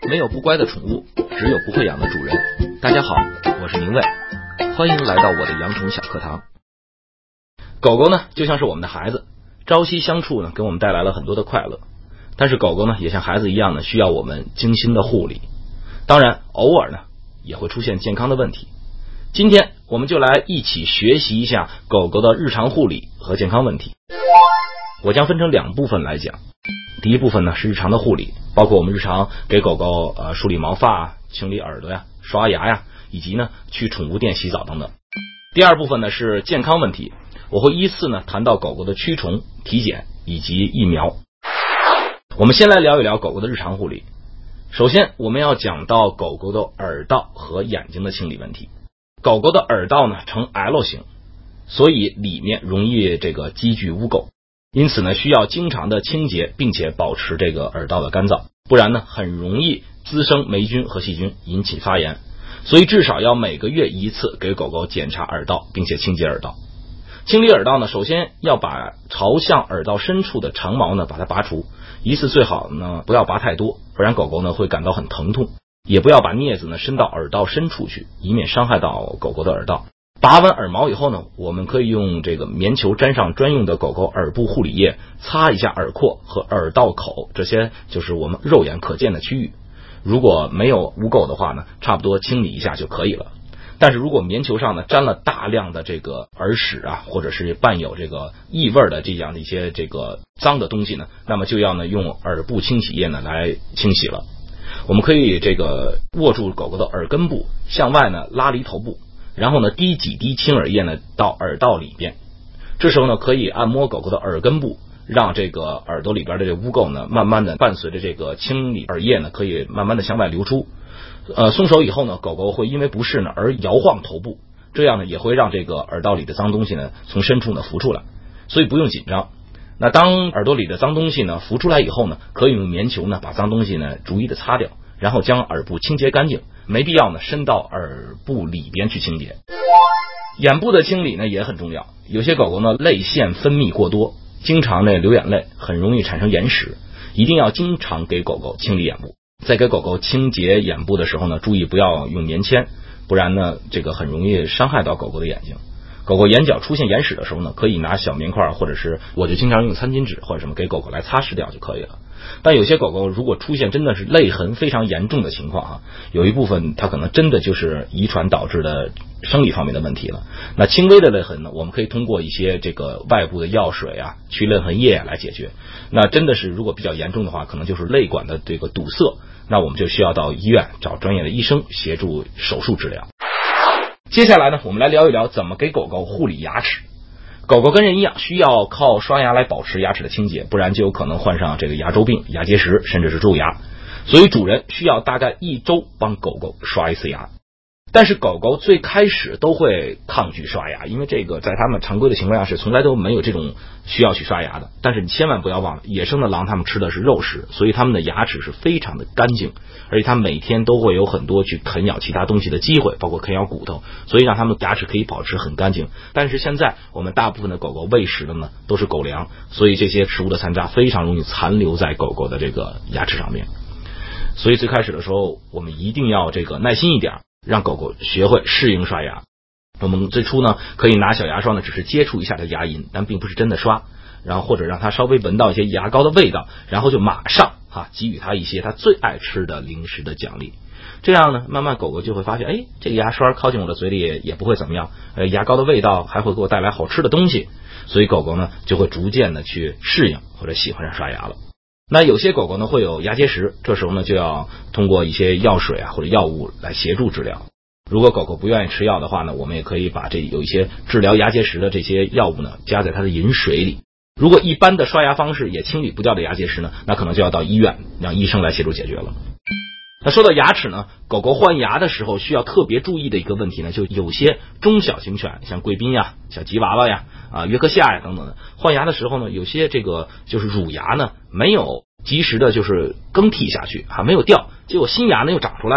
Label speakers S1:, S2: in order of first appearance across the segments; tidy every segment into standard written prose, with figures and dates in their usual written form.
S1: 没有不乖的宠物，只有不会养的主人。大家好，我是宁卫，欢迎来到我的养宠小课堂。狗狗呢，就像是我们的孩子，朝夕相处呢，给我们带来了很多的快乐。但是狗狗呢，也像孩子一样呢，需要我们精心的护理。当然，偶尔呢，也会出现健康的问题。今天我们就来一起学习一下狗狗的日常护理和健康问题。我将分成两部分来讲。第一部分呢是日常的护理，包括我们日常给狗狗梳理毛发、清理耳朵呀、刷牙呀，以及呢去宠物店洗澡等等。第二部分呢是健康问题，我会依次呢谈到狗狗的驱虫、体检以及疫苗。我们先来聊一聊狗狗的日常护理。首先我们要讲到狗狗的耳道和眼睛的清理问题。狗狗的耳道呢呈 L 型，所以里面容易积聚污垢，因此呢需要经常的清洁，并且保持这个耳道的干燥，不然呢很容易滋生霉菌和细菌，引起发炎。所以至少要每个月一次给狗狗检查耳道，并且清洁耳道。清理耳道呢，首先要把朝向耳道深处的长毛呢把它拔除，一次最好呢不要拔太多，不然狗狗呢会感到很疼痛。也不要把镊子呢伸到耳道深处去，以免伤害到狗狗的耳道。拔完耳毛以后呢，我们可以用棉球沾上专用的狗狗耳部护理液，擦一下耳廓和耳道口，这些就是我们肉眼可见的区域。如果没有污垢的话呢，差不多清理一下就可以了。但是如果棉球上呢沾了大量的耳屎啊，或者是伴有异味的这样的一些脏的东西呢，那么就要呢用耳部清洗液呢来清洗了。我们可以握住狗狗的耳根部，向外呢拉离头部，然后呢滴几滴清耳液呢到耳道里边。这时候呢可以按摩狗狗的耳根部，让耳朵里边的污垢呢慢慢的伴随着清理耳液呢可以慢慢的向外流出。松手以后呢，狗狗会因为不适呢而摇晃头部，这样呢也会让耳道里的脏东西呢从深处呢浮出来，所以不用紧张。那当耳朵里的脏东西呢浮出来以后呢，可以用棉球呢把脏东西呢逐一的擦掉，然后将耳部清洁干净，没必要呢伸到耳部里边去清洁。眼部的清理呢也很重要，有些狗狗呢泪腺分泌过多，经常流眼泪，很容易产生眼屎，一定要经常给狗狗清理眼部。在给狗狗清洁眼部的时候呢，注意不要用棉签，不然呢很容易伤害到狗狗的眼睛。狗狗眼角出现眼屎的时候呢，可以拿小棉块，或者是我就经常用餐巾纸或者什么给狗狗来擦拭掉就可以了。但有些狗狗如果出现真的是泪痕非常严重的情况啊，有一部分它可能真的就是遗传导致的生理方面的问题了。那轻微的泪痕呢，我们可以通过一些外部的药水啊、去泪痕液来解决。那真的是如果比较严重的话，可能就是泪管的堵塞，那我们就需要到医院找专业的医生协助手术治疗。接下来呢，我们来聊一聊怎么给狗狗护理牙齿。狗狗跟人一样，需要靠刷牙来保持牙齿的清洁，不然就有可能患上牙周病、牙结石，甚至是蛀牙。所以主人需要大概1周帮狗狗刷一次牙。但是狗狗最开始都会抗拒刷牙，因为在它们常规的情况下是从来都没有这种需要去刷牙的。但是你千万不要忘了，野生的狼它们吃的是肉食，所以它们的牙齿是非常的干净，而且它每天都会有很多去啃咬其他东西的机会，包括啃咬骨头，所以让它们牙齿可以保持很干净。但是现在我们大部分的狗狗喂食的呢都是狗粮，所以这些食物的残渣非常容易残留在狗狗的牙齿上面。所以最开始的时候我们一定要耐心一点，让狗狗学会适应刷牙。我们最初呢可以拿小牙刷呢只是接触一下它的牙龈，但并不是真的刷，然后或者让它稍微闻到一些牙膏的味道，然后就马上给予它一些它最爱吃的零食的奖励。这样呢慢慢狗狗就会发现，这个牙刷靠近我的嘴里也不会怎么样，牙膏的味道还会给我带来好吃的东西，所以狗狗呢就会逐渐的去适应或者喜欢上刷牙了。那有些狗狗呢会有牙结石，这时候呢就要通过一些药水或者药物来协助治疗。如果狗狗不愿意吃药的话呢，我们也可以把有一些治疗牙结石的这些药物呢加在它的饮水里。如果一般的刷牙方式也清理不掉的牙结石呢，那可能就要到医院让医生来协助解决了。那说到牙齿呢，狗狗换牙的时候需要特别注意的一个问题呢，就有些中小型犬，像贵宾呀、小吉娃娃呀、约克夏呀等等的，换牙的时候呢，有些就是乳牙呢没有及时的更替下去没有掉，结果新牙呢又长出来了。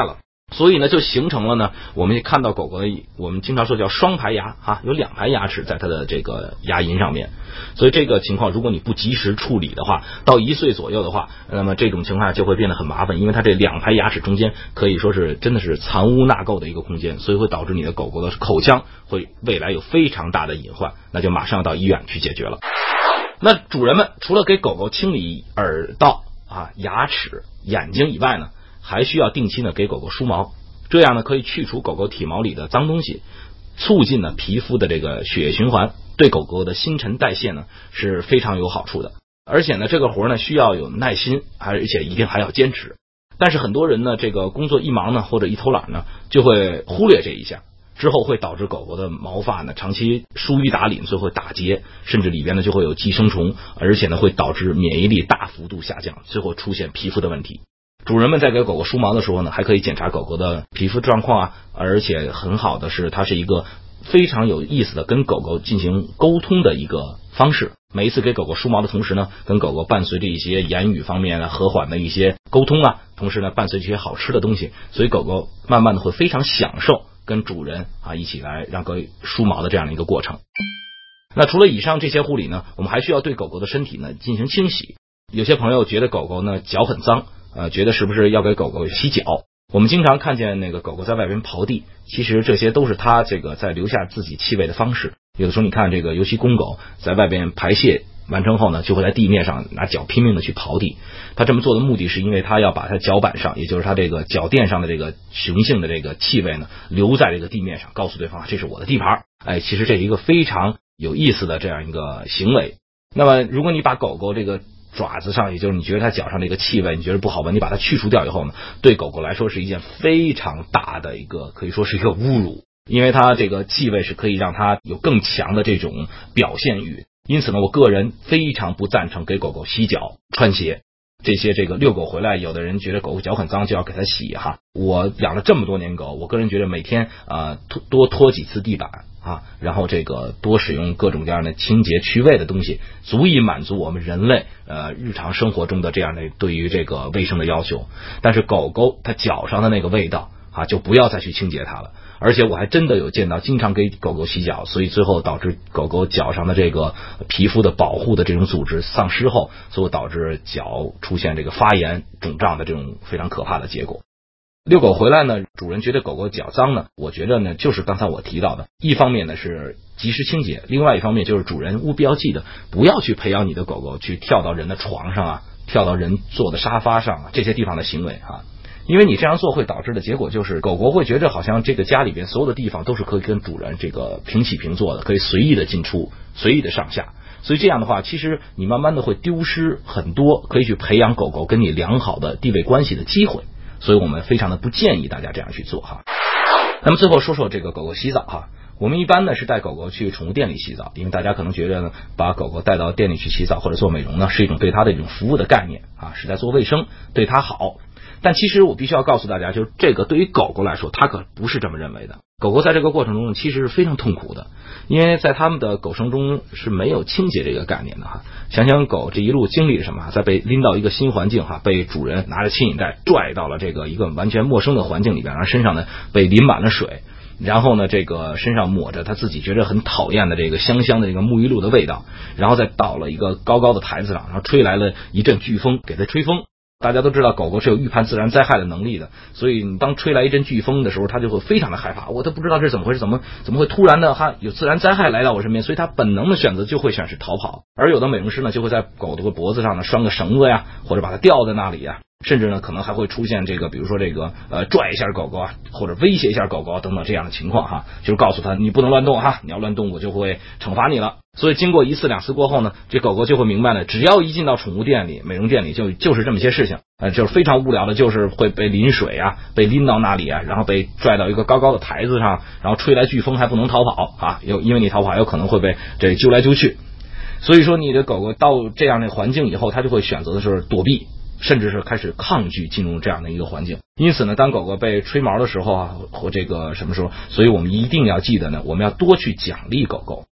S1: 所以呢，就形成了呢，我们看到狗狗的，我们经常说叫双排牙啊，有2排牙齿在它的这个牙龈上面。所以这个情况，如果你不及时处理的话，到1岁左右的话，那么这种情况下就会变得很麻烦，因为它这2排牙齿中间可以说是真的是藏污纳垢的一个空间，所以会导致你的狗狗的口腔会未来有非常大的隐患，那就马上要到医院去解决了。那主人们除了给狗狗清理耳道啊、牙齿、眼睛以外呢，还需要定期呢给狗狗梳毛，这样呢可以去除狗狗体毛里的脏东西，促进呢皮肤的这个血液循环，对狗狗的新陈代谢呢是非常有好处的。而且呢这个活呢需要有耐心，而且一定还要坚持。但是很多人呢这个工作一忙呢或者一偷懒呢，就会忽略这一项，之后会导致狗狗的毛发呢长期疏于打理，所以会打结，甚至里边呢就会有寄生虫，而且呢会导致免疫力大幅度下降，最后出现皮肤的问题。主人们在给狗狗梳毛的时候呢，还可以检查狗狗的皮肤状况啊，而且很好的是它是一个非常有意思的跟狗狗进行沟通的一个方式。每一次给狗狗梳毛的同时呢，跟狗狗伴随着一些言语方面和缓的一些沟通啊，同时呢伴随这些好吃的东西，所以狗狗慢慢的会非常享受跟主人啊一起来让狗梳毛的这样的一个过程。那除了以上这些护理呢，我们还需要对狗狗的身体呢进行清洗。有些朋友觉得狗狗呢脚很脏，觉得是不是要给狗狗洗脚？我们经常看见那个狗狗在外边刨地，其实这些都是它这个在留下自己气味的方式。有的时候你看这个，尤其公狗在外边排泄完成后呢，就会在地面上拿脚拼命的去刨地。它这么做的目的是因为它要把它脚板上，也就是它这个脚垫上的这个雄性的这个气味呢留在这个地面上，告诉对方这是我的地盘。其实这是一个非常有意思的这样一个行为。那么如果你把狗狗这个爪子上，也就是你觉得它脚上这个气味你觉得不好闻，你把它去除掉以后呢，对狗狗来说是一件非常大的一个，可以说是一个侮辱，因为它这个气味是可以让它有更强的这种表现欲。因此呢，我个人非常不赞成给狗狗洗脚、穿鞋。这些这个遛狗回来，有的人觉得狗狗脚很脏就要给它洗哈。我养了这么多年狗，我个人觉得每天多拖几次地板啊，然后这个多使用各种各样的清洁去味的东西，足以满足我们人类日常生活中的这样的对于这个卫生的要求。但是狗狗它脚上的那个味道啊，就不要再去清洁它了。而且我还真的有见到经常给狗狗洗脚，所以最后导致狗狗脚上的这个皮肤的保护的这种组织丧失后，最后导致脚出现这个发炎肿胀的这种非常可怕的结果。遛狗回来呢，主人觉得狗狗脚脏呢，我觉得呢就是刚才我提到的，一方面呢是及时清洁，另外一方面就是主人务必要记得不要去培养你的狗狗去跳到人的床上啊，跳到人坐的沙发上啊，这些地方的行为啊。因为你这样做会导致的结果就是狗狗会觉得好像这个家里边所有的地方都是可以跟主人这个平起平坐的，可以随意的进出，随意的上下。所以这样的话，其实你慢慢的会丢失很多可以去培养狗狗跟你良好的地位关系的机会。所以我们非常的不建议大家这样去做哈。那么最后说说这个狗狗洗澡哈。我们一般呢是带狗狗去宠物店里洗澡，因为大家可能觉得呢，把狗狗带到店里去洗澡或者做美容呢，是一种对它的一种服务的概念啊，是在做卫生，对它好。但其实我必须要告诉大家，就是这个对于狗狗来说，它可不是这么认为的。狗狗在这个过程中其实是非常痛苦的，因为在他们的狗生中是没有清洁这个概念的哈。想想狗这一路经历了什么，在被拎到一个新环境哈，被主人拿着牵引带拽到了这个一个完全陌生的环境里边，然后身上呢被淋满了水，然后呢这个身上抹着他自己觉得很讨厌的这个香香的这个沐浴露的味道，然后再到了一个高高的台子上，然后吹来了一阵飓风，给它吹风。大家都知道狗狗是有预判自然灾害的能力的，所以你当吹来一阵飓风的时候，它就会非常的害怕，我都不知道这是怎么回事，怎么会突然的有自然灾害来到我身边，所以它本能的选择就会选是逃跑。而有的美容师呢就会在狗的脖子上呢拴个绳子呀，或者把它吊在那里呀，甚至呢可能还会出现这个比如说这个拽一下狗狗啊，或者威胁一下狗狗等等这样的情况哈，就是告诉它你不能乱动哈，你要乱动我就会惩罚你了。所以经过一次两次过后呢，这狗狗就会明白了，只要一进到宠物店里、美容店里就是这么些事情，就是非常无聊的，就是会被淋水啊，被拎到那里啊，然后被拽到一个高高的台子上，然后吹来飓风还不能逃跑啊，因为你逃跑有可能会被这揪来揪去。所以说你的狗狗到这样的环境以后，它就会选择的是躲避，甚至是开始抗拒进入这样的一个环境。因此呢，当狗狗被吹毛的时候啊，或这个什么时候，所以我们一定要记得呢，我们要多去奖励狗狗，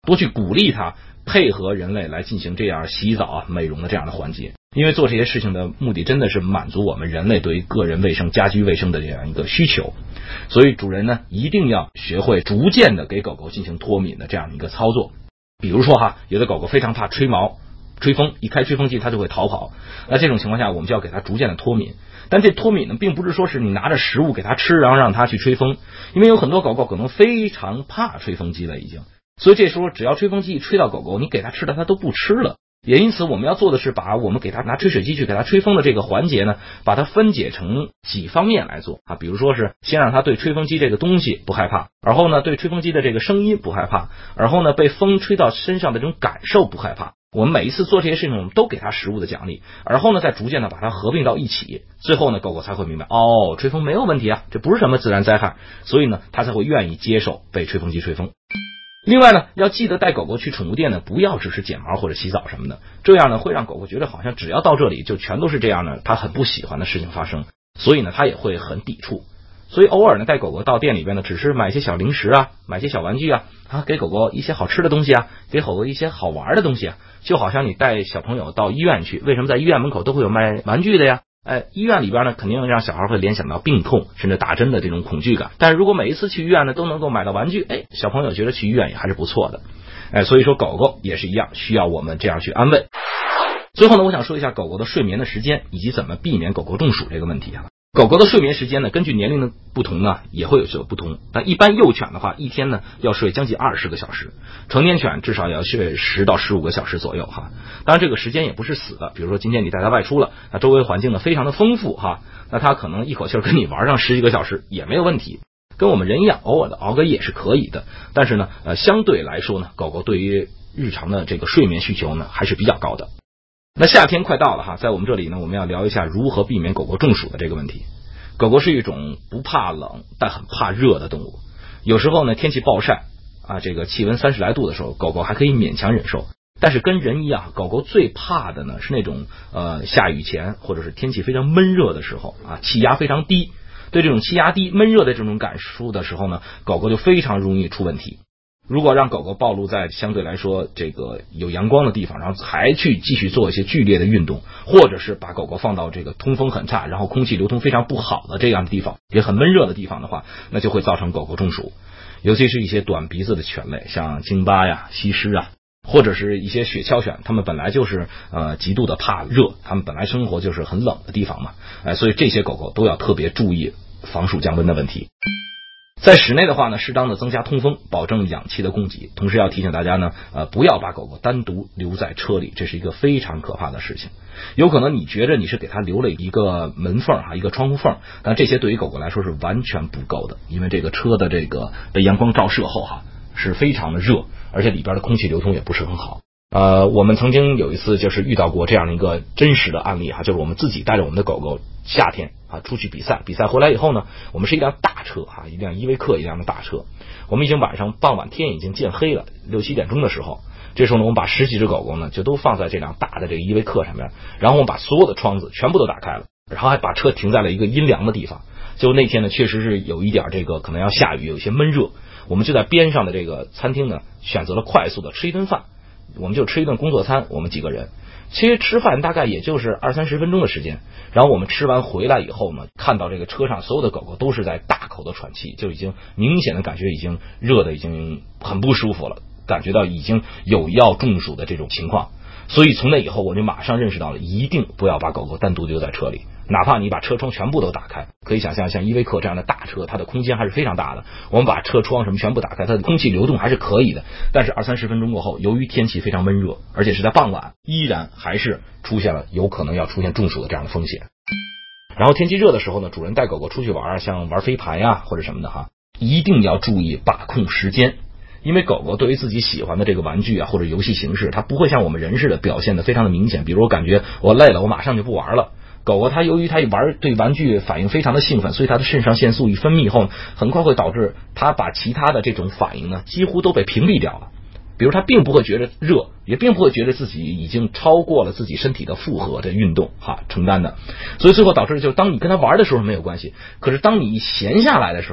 S1: 多去鼓励它配合人类来进行这样洗澡啊、美容的这样的环节。因为做这些事情的目的真的是满足我们人类对于个人卫生、家居卫生的这样一个需求，所以主人呢一定要学会逐渐的给狗狗进行脱敏的这样一个操作。比如说哈，有的狗狗非常怕吹毛、吹风，一开吹风机它就会逃跑，那这种情况下我们就要给它逐渐的脱敏。但这脱敏呢，并不是说是你拿着食物给它吃，然后让它去吹风，因为有很多狗狗可能非常怕吹风机了已经，所以这时候只要吹风机一吹到狗狗，你给它吃的它都不吃了。也因此我们要做的是把我们给它拿吹水机去给它吹风的这个环节呢，把它分解成几方面来做啊。比如说是先让它对吹风机这个东西不害怕，而后呢对吹风机的这个声音不害怕，而后呢被风吹到身上的这种感受不害怕。我们每一次做这些事情，我们都给它食物的奖励，而后呢再逐渐的把它合并到一起，最后呢狗狗才会明白，哦，吹风没有问题啊，这不是什么自然灾害，所以呢它才会愿意接受被吹风机吹风。另外呢，要记得带狗狗去宠物店呢，不要只是剪毛或者洗澡什么的，这样呢会让狗狗觉得好像只要到这里就全都是这样的，它很不喜欢的事情发生，所以呢它也会很抵触。所以偶尔呢带狗狗到店里边呢，只是买一些小零食啊，买一些小玩具啊，给狗狗一些好吃的东西啊，给狗狗一些好玩的东西啊，就好像你带小朋友到医院去，为什么在医院门口都会有卖玩具的呀？医院里边呢，肯定让小孩会联想到病痛甚至打针的这种恐惧感，但是如果每一次去医院呢都能够买到玩具，小朋友觉得去医院也还是不错的。所以说狗狗也是一样，需要我们这样去安慰。最后呢，我想说一下狗狗的睡眠的时间以及怎么避免狗狗中暑这个问题啊。狗狗的睡眠时间呢，根据年龄的不同呢，也会有所不同。但一般幼犬的话，一天呢要睡将近20个小时，成年犬至少要睡10到15个小时左右哈。当然这个时间也不是死的，比如说今天你带它外出了，那周围环境呢非常的丰富哈，那它可能一口气跟你玩上10几个小时也没有问题。跟我们人一样，偶尔的熬个夜是可以的，但是呢，相对来说呢，狗狗对于日常的这个睡眠需求呢还是比较高的。那夏天快到了哈，在我们这里呢，我们要聊一下如何避免狗狗中暑的这个问题。狗狗是一种不怕冷但很怕热的动物，有时候呢天气暴晒啊，这个气温30来度的时候，狗狗还可以勉强忍受。但是跟人一样，狗狗最怕的呢是那种下雨前或者是天气非常闷热的时候啊，气压非常低。对这种气压低、闷热的这种感受的时候呢，狗狗就非常容易出问题。如果让狗狗暴露在相对来说这个有阳光的地方，然后还去继续做一些剧烈的运动，或者是把狗狗放到这个通风很差，然后空气流通非常不好的这样的地方，也很闷热的地方的话，那就会造成狗狗中暑。尤其是一些短鼻子的犬类，像京巴呀、西施啊，或者是一些雪橇犬，它们本来就是极度的怕热，它们本来生活就是很冷的地方嘛，所以这些狗狗都要特别注意防暑降温的问题。在室内的话呢，适当的增加通风，保证氧气的供给。同时要提醒大家呢，不要把狗狗单独留在车里，这是一个非常可怕的事情。有可能你觉得你是给它留了一个门缝一个窗户缝，但这些对于狗狗来说是完全不够的，因为这个车的这个被阳光照射后是非常的热，而且里边的空气流通也不是很好。我们曾经有一次就是遇到过这样的一个真实的案例就是我们自己带着我们的狗狗夏天出去比赛回来以后呢，我们是一辆大车一辆依维柯一辆的大车，我们已经傍晚天已经渐黑了，6、7点钟的时候，这时候呢我们把10几只狗狗呢就都放在这辆大的这个依维柯上面，然后我们把所有的窗子全部都打开了，然后还把车停在了一个阴凉的地方。就那天呢确实是有一点这个可能要下雨，有一些闷热，我们就在边上的这个餐厅呢选择了快速的吃一顿饭，我们就吃一顿工作餐，我们几个人其实吃饭大概也就是20-30分钟的时间，然后我们吃完回来以后呢，看到这个车上所有的狗狗都是在大口的喘气，就已经明显的感觉已经热的已经很不舒服了，感觉到已经有要中暑的这种情况。所以从那以后我就马上认识到了，一定不要把狗狗单独留在车里，哪怕你把车窗全部都打开，可以想象像依维柯这样的大车，它的空间还是非常大的，我们把车窗什么全部打开，它的空气流动还是可以的，但是20-30分钟过后，由于天气非常闷热，而且是在傍晚，依然还是出现了有可能要出现中暑的这样的风险。然后天气热的时候呢，主人带狗狗出去玩，像玩飞盘或者什么的一定要注意把控时间。因为狗狗对于自己喜欢的这个玩具或者游戏形式，它不会像我们人似的表现得非常的明显，比如我感觉我累了，我马上就不玩了。狗狗它由于它对玩具反应非常的兴奋，所以它的肾上腺素一分泌以后，很快会导致它把其他的这种反应呢几乎都被屏蔽掉了。比如它并不会觉得热，也并不会觉得自己已经超过了自己身体的负荷的运动承担的，所以最后导致就是当你跟它玩的时候没有关系，可是当你闲下来的时候，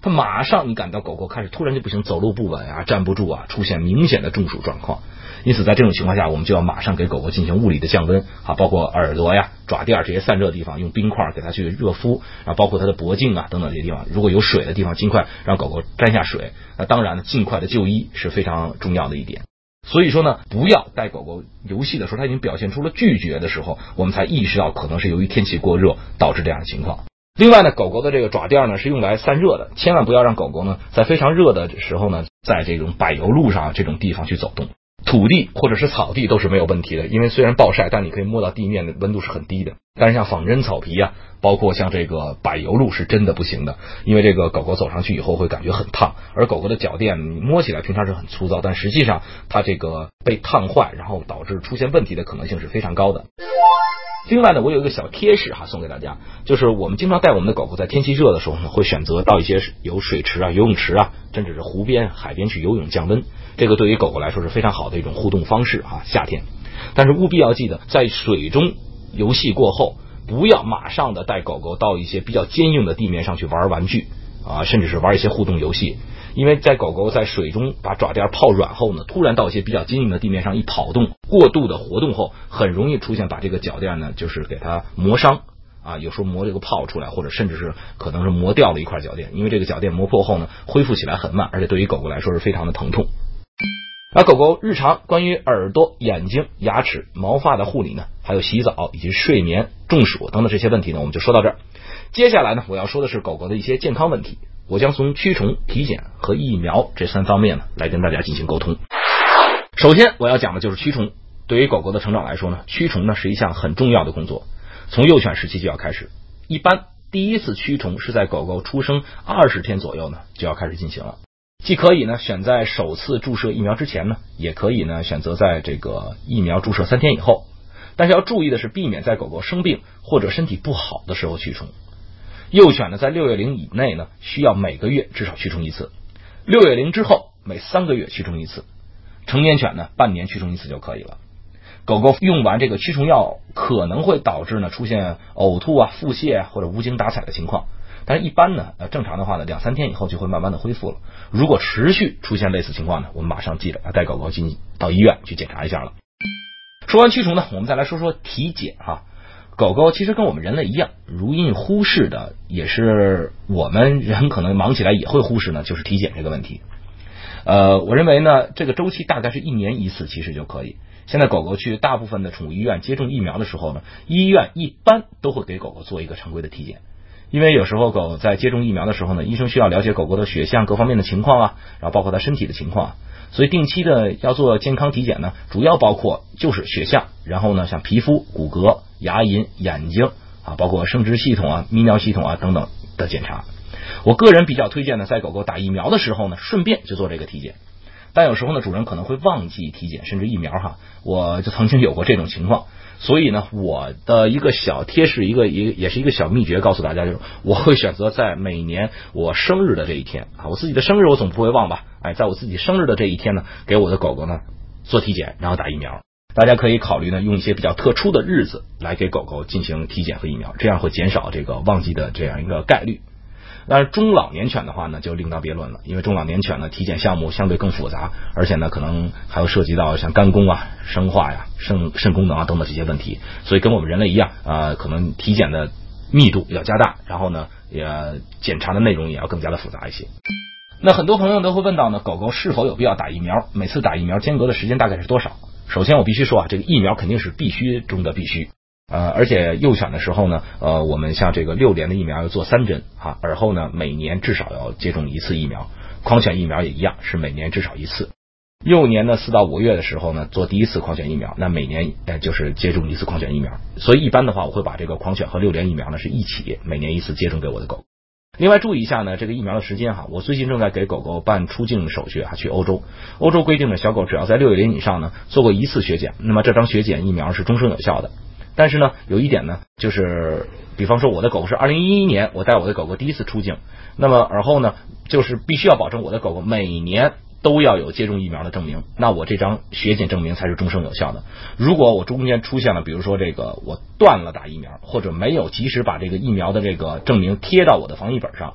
S1: 它马上你感到狗狗开始突然就不行，走路不稳啊，站不住啊，出现明显的中暑状况。因此在这种情况下，我们就要马上给狗狗进行物理的降温啊，包括耳朵呀、爪垫这些散热的地方用冰块给它去热敷，然后包括它的脖颈啊等等这些地方，如果有水的地方尽快让狗狗沾下水。那当然呢，尽快的就医是非常重要的一点。所以说呢，不要带狗狗游戏的时候它已经表现出了拒绝的时候，我们才意识到可能是由于天气过热导致这样的情况。另外呢，狗狗的这个爪垫呢是用来散热的，千万不要让狗狗呢在非常热的时候呢，在这种柏油路上这种地方去走动。土地或者是草地都是没有问题的，因为虽然暴晒，但你可以摸到地面的温度是很低的。但是像仿真草皮啊，包括像这个柏油路是真的不行的，因为这个狗狗走上去以后会感觉很烫，而狗狗的脚垫你摸起来平常是很粗糙，但实际上它这个被烫坏，然后导致出现问题的可能性是非常高的。另外呢，我有一个小贴士送给大家，就是我们经常带我们的狗狗在天气热的时候呢，会选择到一些有水池啊、游泳池啊，甚至是湖边、海边去游泳降温。这个对于狗狗来说是非常好的一种互动方式夏天。但是务必要记得，在水中游戏过后，不要马上的带狗狗到一些比较坚硬的地面上去玩玩具甚至是玩一些互动游戏。因为在狗狗在水中把爪垫泡软后呢，突然到一些比较坚硬的地面上一跑动，过度的活动后，很容易出现把这个脚垫呢就是给它磨伤有时候磨这个泡出来，或者甚至是可能是磨掉了一块脚垫。因为这个脚垫磨破后呢，恢复起来很慢，而且对于狗狗来说是非常的疼痛。而狗狗日常关于耳朵、眼睛、牙齿、毛发的护理呢，还有洗澡以及睡眠、中暑等等这些问题呢，我们就说到这儿。接下来呢，我要说的是狗狗的一些健康问题，我将从驱虫、体检和疫苗这3方面呢来跟大家进行沟通。首先我要讲的就是驱虫。对于狗狗的成长来说呢，驱虫呢是一项很重要的工作，从幼犬时期就要开始。一般第一次驱虫是在狗狗出生20天左右呢就要开始进行了。既可以呢选在首次注射疫苗之前呢，也可以呢选择在这个疫苗注射3天以后。但是要注意的是，避免在狗狗生病或者身体不好的时候驱虫。幼犬呢在6月龄以内呢，需要每个月至少驱虫一次；6月龄之后每3个月驱虫一次；成年犬呢半年驱虫一次就可以了。狗狗用完这个驱虫药可能会导致呢出现呕吐腹泻或者无精打采的情况，但是一般呢正常的话呢2-3天以后就会慢慢的恢复了。如果持续出现类似情况呢，我们马上记得带狗狗到医院去检查一下了。说完驱虫呢，我们再来说说体检狗狗其实跟我们人类一样，如因忽视的也是我们人可能忙起来也会忽视呢，就是体检这个问题。我认为呢这个周期大概是1年1次其实就可以。现在狗狗去大部分的宠物医院接种疫苗的时候呢，医院一般都会给狗狗做一个常规的体检。因为有时候狗在接种疫苗的时候呢，医生需要了解狗狗的血象各方面的情况然后包括它身体的情况所以定期的要做健康体检呢，主要包括就是血象，然后呢像皮肤、骨骼、牙龈、眼睛包括生殖系统泌尿系统等等的检查。我个人比较推荐呢，在狗狗打疫苗的时候呢，顺便就做这个体检。但有时候呢，主人可能会忘记体检，甚至疫苗我就曾经有过这种情况。所以呢，我的一个小贴士，也是一个小秘诀，告诉大家就是，我会选择在每年我生日的这一天我自己的生日我总不会忘吧？在我自己生日的这一天呢，给我的狗狗呢做体检，然后打疫苗。大家可以考虑呢，用一些比较特殊的日子来给狗狗进行体检和疫苗，这样会减少这个忘记的这样一个概率。但是中老年犬的话呢就另当别论了，因为中老年犬呢体检项目相对更复杂，而且呢可能还要涉及到像肝功生化肾功能等等这些问题，所以跟我们人类一样可能体检的密度要加大，然后呢也检查的内容也要更加的复杂一些。那很多朋友都会问到呢，狗狗是否有必要打疫苗，每次打疫苗间隔的时间大概是多少？首先我必须说这个疫苗肯定是必须中的必须。而且幼犬的时候呢我们像这个6联的疫苗要做3针耳后呢每年至少要接种1次疫苗，狂犬疫苗也一样是每年至少1次。幼年呢4到5月的时候呢做第1次狂犬疫苗，那每年就是接种1次狂犬疫苗。所以一般的话我会把这个狂犬和6联疫苗呢是一起每年1次接种给我的狗。另外注意一下呢，这个疫苗的时间我最近正在给狗狗办出境手续去欧洲。欧洲规定的小狗只要在6月龄以上呢做过1次血检，那么这张血检疫苗是终生有效的。但是呢有一点呢，就是比方说我的狗是2011年我带我的狗狗第1次出境，那么而后呢就是必须要保证我的狗狗每年都要有接种疫苗的证明，那我这张血检证明才是终生有效的。如果我中间出现了比如说这个我断了打疫苗，或者没有及时把这个疫苗的这个证明贴到我的防疫本上，那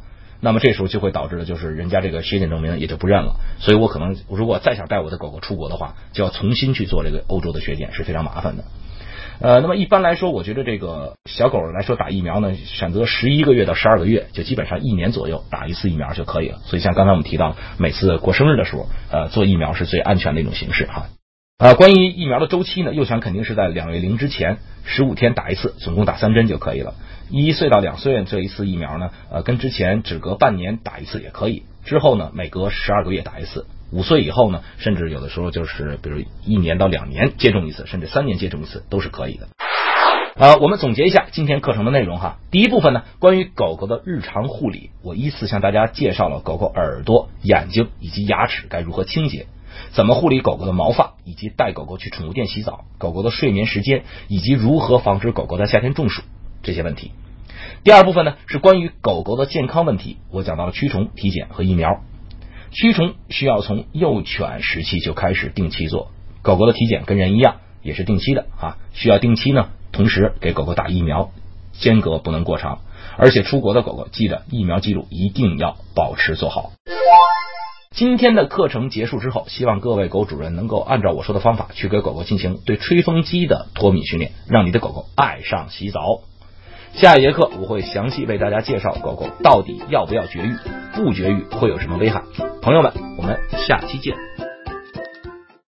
S1: 那么这时候就会导致的就是人家这个血检证明也就不认了，所以我可能如果再想带我的狗狗出国的话，就要重新去做这个欧洲的血检，是非常麻烦的。那么一般来说，我觉得这个小狗来说打疫苗呢，选择11个月到12个月，就基本上1年左右打一次疫苗就可以了。所以像刚才我们提到，每次过生日的时候，做疫苗是最安全的一种形式哈。关于疫苗的周期呢，幼犬肯定是在2月龄之前15天打一次，总共打3针就可以了。1岁到2岁这一次疫苗呢，跟之前只隔半年打一次也可以。之后呢，每隔12个月打一次。5岁以后呢，甚至有的时候就是比如1年到2年接种一次，甚至3年接种一次都是可以的。我们总结一下今天课程的内容哈。第一部分呢，关于狗狗的日常护理，我依次向大家介绍了狗狗耳朵、眼睛以及牙齿该如何清洁，怎么护理狗狗的毛发，以及带狗狗去宠物店洗澡，狗狗的睡眠时间，以及如何防止狗狗在夏天中暑这些问题。第二部分呢，是关于狗狗的健康问题，我讲到了驱虫、体检和疫苗。驱虫需要从幼犬时期就开始定期做，狗狗的体检跟人一样也是定期的需要定期呢，同时给狗狗打疫苗，间隔不能过长，而且出国的狗狗记得疫苗记录一定要保持做好。今天的课程结束之后，希望各位狗主人能够按照我说的方法去给狗狗进行对吹风机的脱敏训练，让你的狗狗爱上洗澡。下一节课我会详细为大家介绍狗狗到底要不要绝育，不绝育会有什么危害。朋友们，我们下期见。